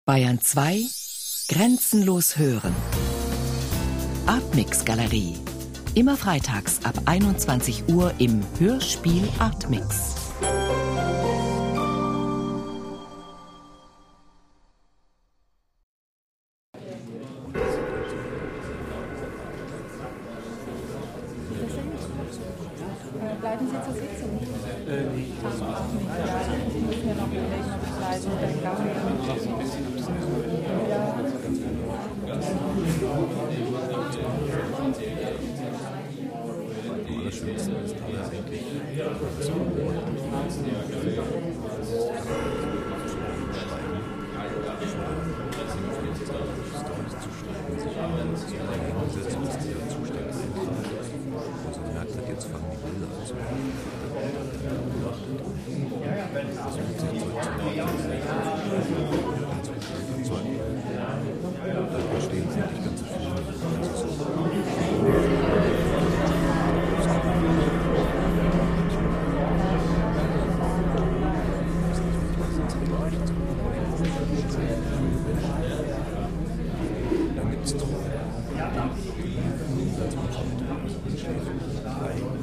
Bayern 2 Grenzenlos hören. Artmix Galerie. Immer freitags ab 21 Uhr im Hörspiel Artmix. Bleiben Sie zur Sitzung? Ich kann auch nicht. Ja, ich muss mir noch überlegen, ob ich bleibe oder gegangen Am allerschönsten ist tatsächlich so jetzt fangen die Bilder an zu da verstehen sie nicht ganz so viel. Dann gibt es